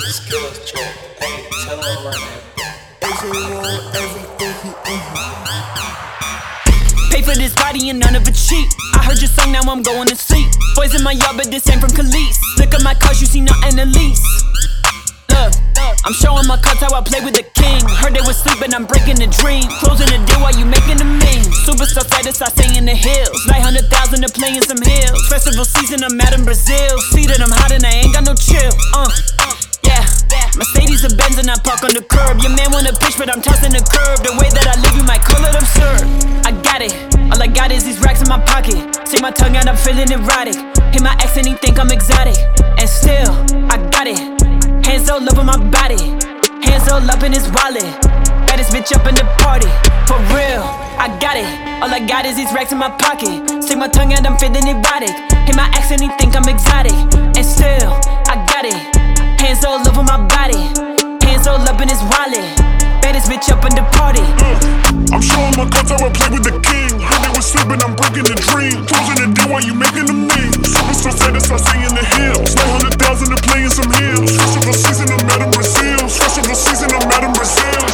skills check. Hey, tell him right now. AJ want everything he Pay for this body and none of it cheap. I heard your song, now I'm going to sleep. Boys in my yard, but this ain't from Khalees. Look at my cars, you see nothing at least. Look, I'm showing my cards how I play with the king. Heard they was sleeping, I'm breaking the dream. Closing the deal while you making the mean. Superstar status, I stay in the hills. 900,000 to play in some hills. Festival season, I'm out in Brazil. See that I'm hot and I ain't got no chill. Yeah, Mercedes or Benz and I park on the curb. Your man wanna pitch, but I'm tossing the curb. The way that I live, you might call it absurd. I got it, all I got is these racks in my pocket. Stick my tongue out, I'm feeling erotic. Hit my ex and he think I'm exotic. And still, I got it. Hands all over my body, hands all up in his wallet. Baddest bitch up in the party, for real, I got it. All I got is these racks in my pocket. Stick my tongue out, I'm feeling erotic. Hit my ex and he think I'm exotic. And still, I got it. Hands all over my body, hands all up in his wallet. Baddest bitch up in the party. I'm showing my cards how I play with the king. Heard they was sleeping, I'm breaking the dream. Closing the deal while you making the mean. Superstar status, I stay in the hills. 900,000 to play in some hills. Festival season, I'm out in Brazil. Festival season, I'm out in Brazil.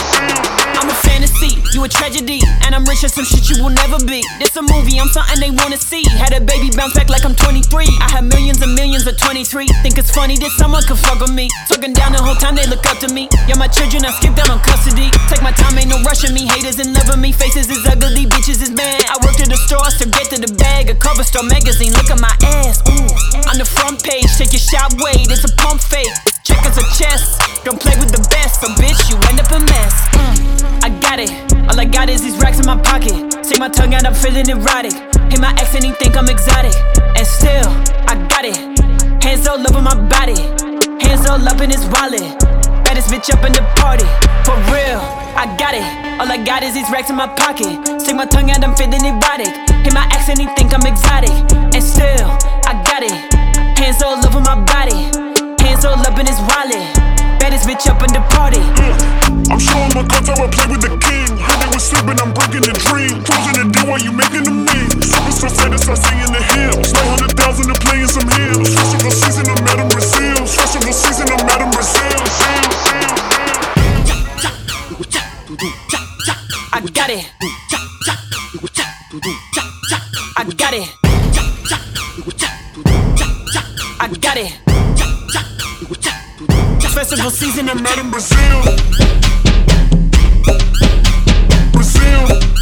I'm a fantasy, you a tragedy. And I'm rich at some shit you will never be. This a movie, I'm something they wanna see. Had a baby bounce back like I'm 23. I have millions and millions at 23. Think it's funny that someone could fuck with me. Talking down the whole time they look up to me. You're my children, I skip down on custody. Take my time, ain't no rushing me. Haters in love with me, faces is ugly, bitches is mad. I work at the stores to get to the bag. A cover store magazine, look at my ass. Ooh, on the front page, take your shot, wait, it's a pump fake. Check as a chest, don't play with the best. So bitch, you end up a mess. I got it, all I got is these racks in my pocket. Stick my tongue out, I'm feeling erotic. Hit my ex and he think I'm exotic. And still, I got it. Hands all over my body, hands all up in his wallet. Baddest bitch up in the party, for real, I got it. All I got is these racks in my pocket. Stick my tongue out, I'm feeling erotic. Hit my ex and he think I'm exotic. And still, I got it. Hands all over my body, hands all up in his wallet. Baddest bitch up in the party. I'm showing my cards how I play with the king. Heard they was sleeping, I'm breaking the dream. Closing the deal while you making the mean. Superstar status, I stay in the hills. 900,000 to play in some hills. Festival season, I'm out in Brazil. Festival season, I'm out in Brazil. I got it. I got it. I got it. Festival season, I'm out in Brazil. Brazil.